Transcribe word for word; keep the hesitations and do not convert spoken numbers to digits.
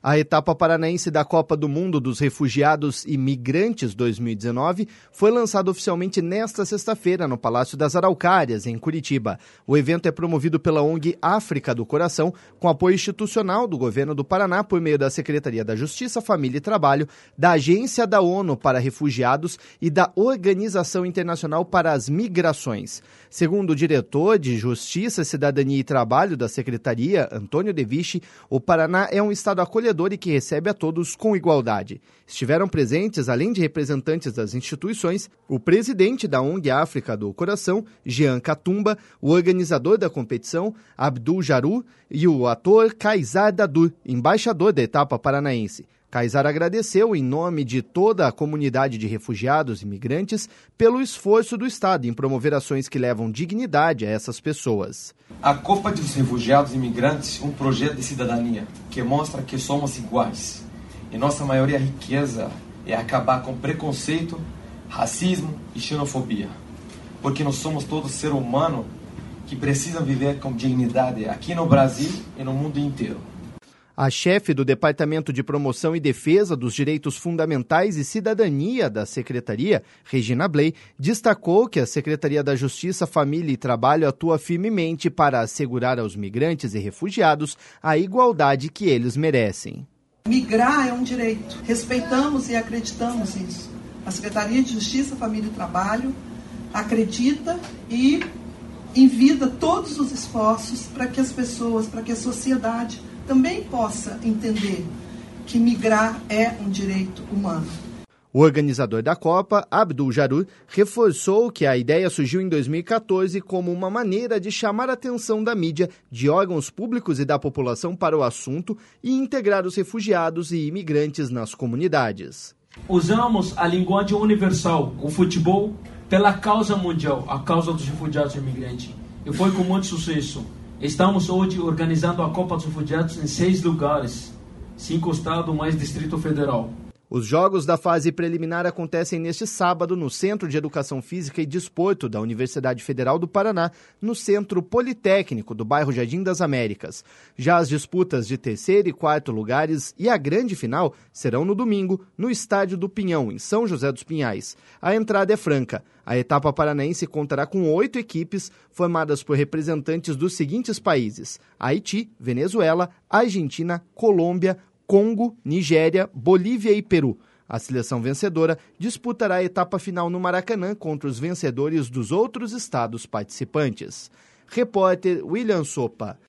A etapa paranaense da Copa do Mundo dos Refugiados e Migrantes dois mil e dezenove foi lançada oficialmente nesta sexta-feira no Palácio das Araucárias, em Curitiba. O evento é promovido pela O N G África do Coração, com apoio institucional do governo do Paraná por meio da Secretaria da Justiça, Família e Trabalho, da Agência da ONU para Refugiados e da Organização Internacional para as Migrações. Segundo o diretor de Justiça, Cidadania e Trabalho da Secretaria, Antônio De Vichy, o Paraná é um estado acolhedor e que recebe a todos com igualdade. Estiveram presentes, além de representantes das instituições, o presidente da O N G África do Coração, Jean Katumba, o organizador da competição, Abdul Jaru, e o ator Kaysar Dadur, embaixador da etapa paranaense. Kaysar agradeceu, em nome de toda a comunidade de refugiados e migrantes, pelo esforço do Estado em promover ações que levam dignidade a essas pessoas. A Copa dos Refugiados e Migrantes é um projeto de cidadania que mostra que somos iguais. E nossa maior riqueza é acabar com preconceito, racismo e xenofobia. Porque nós somos todos seres humanos que precisam viver com dignidade aqui no Brasil e no mundo inteiro. A chefe do Departamento de Promoção e Defesa dos Direitos Fundamentais e Cidadania da Secretaria, Regina Bley, destacou que a Secretaria da Justiça, Família e Trabalho atua firmemente para assegurar aos migrantes e refugiados a igualdade que eles merecem. Migrar é um direito. Respeitamos e acreditamos nisso. A Secretaria de Justiça, Família e Trabalho acredita e envida todos os esforços para que as pessoas, para que a sociedade também possa entender que migrar é um direito humano. O organizador da Copa, Abdul Jaru, reforçou que a ideia surgiu em dois mil e quatorze como uma maneira de chamar a atenção da mídia, de órgãos públicos e da população para o assunto e integrar os refugiados e imigrantes nas comunidades. Usamos a linguagem universal, o futebol, pela causa mundial, a causa dos refugiados e imigrantes. E foi com muito sucesso. Estamos hoje organizando a Copa dos Refugiados em seis lugares, cinco estados mais Distrito Federal. Os jogos da fase preliminar acontecem neste sábado no Centro de Educação Física e Desporto da Universidade Federal do Paraná, no Centro Politécnico do bairro Jardim das Américas. Já as disputas de terceiro e quarto lugares e a grande final serão no domingo, no Estádio do Pinhão, em São José dos Pinhais. A entrada é franca. A etapa paranaense contará com oito equipes formadas por representantes dos seguintes países: Haiti, Venezuela, Argentina, Colômbia, Congo, Nigéria, Bolívia e Peru. A seleção vencedora disputará a etapa final no Maracanã contra os vencedores dos outros estados participantes. Repórter William Sopa.